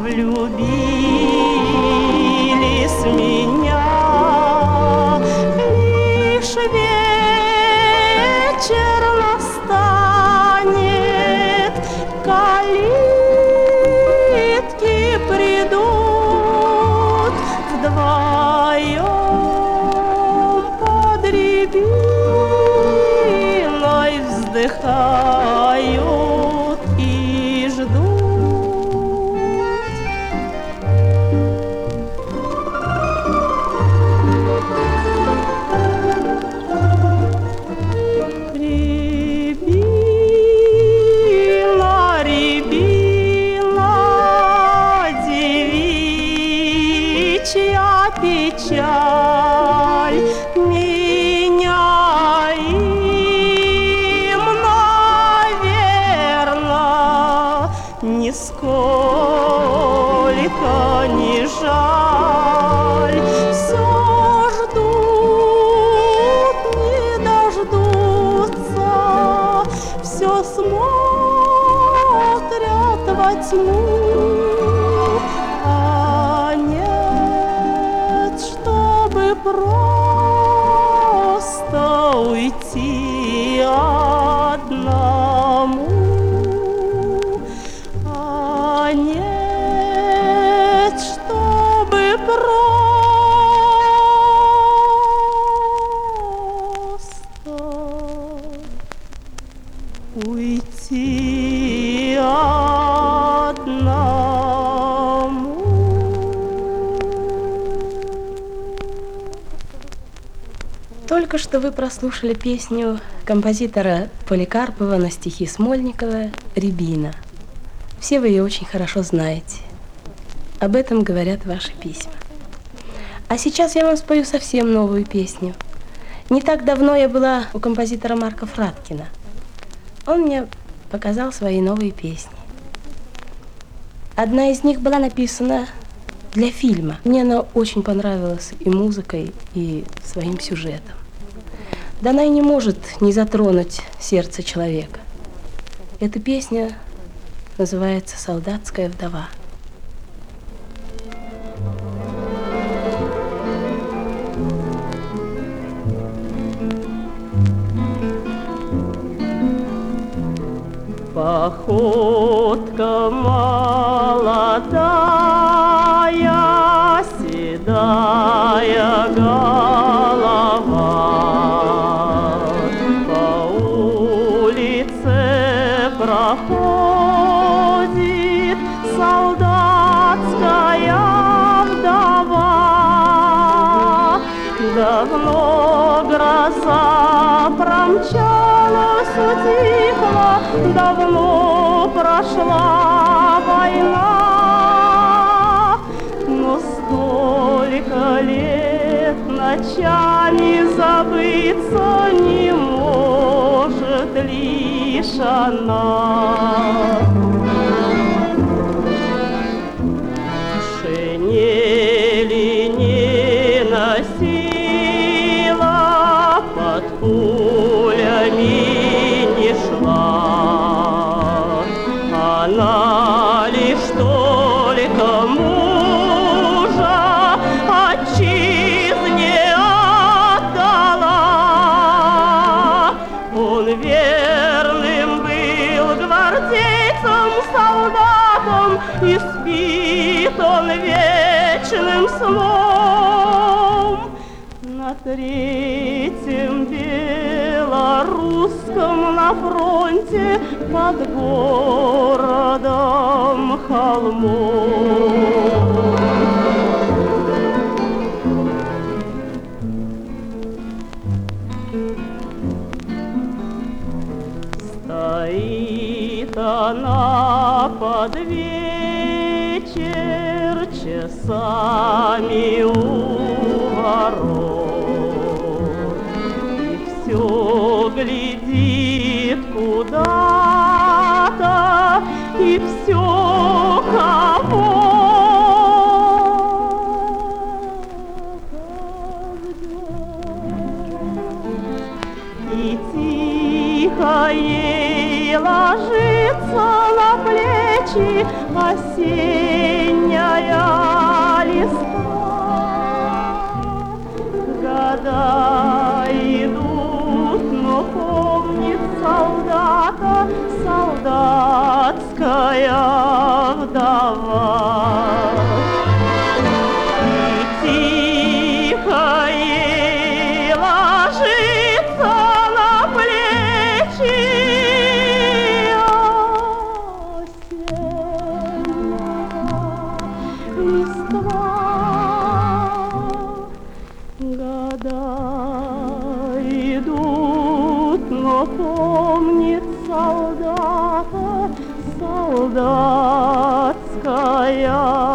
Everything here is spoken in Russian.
влюбились в меня. Лишь вечер настанет, калитки придут, вдвоем под рябиной вздыхают и ждут. Рябина, рябина, девичья печаль меня им, наверно, нисколько не жаль. Все ждут, не дождутся, все смотрят во тьму, а нет, чтобы просто уйти одному. А нет, чтобы просто уйти одному. Только что вы прослушали песню композитора Поликарпова на стихи Смольникова «Рябина». Все вы ее очень хорошо знаете. Об этом говорят ваши письма. А сейчас я вам спою совсем новую песню. Не так давно я была у композитора Марка Фраткина. Он мне показал свои новые песни. Одна из них была написана для фильма. Мне она очень понравилась и музыкой, и своим сюжетом. Да она и не может не затронуть сердце человека. Эта песня называется «Солдатская вдова». Походка молодая, седая голова, по улице проходит солдатская вдова. Давно гроза промчалась, утихла, давно прошла война, но столько лет ночами забыться не может лишь она. Шинели не носила, под пулями не шла. Она лишь только мужа отчизне отдала. Он верным был гвардейцем, солдатом, и спит он вечным сном. На третьем белорусском на фронте под городом холмом. Стоит она под вечер часами у ворот и все глядит куда-то, и все кого и тихо ей ложится на плечи осенняя листва. Года идут, но помнит солдата солдатская вдова. И тихо ей ложится на плечи осенняя листва. Года идут, но помнит солдата солдатская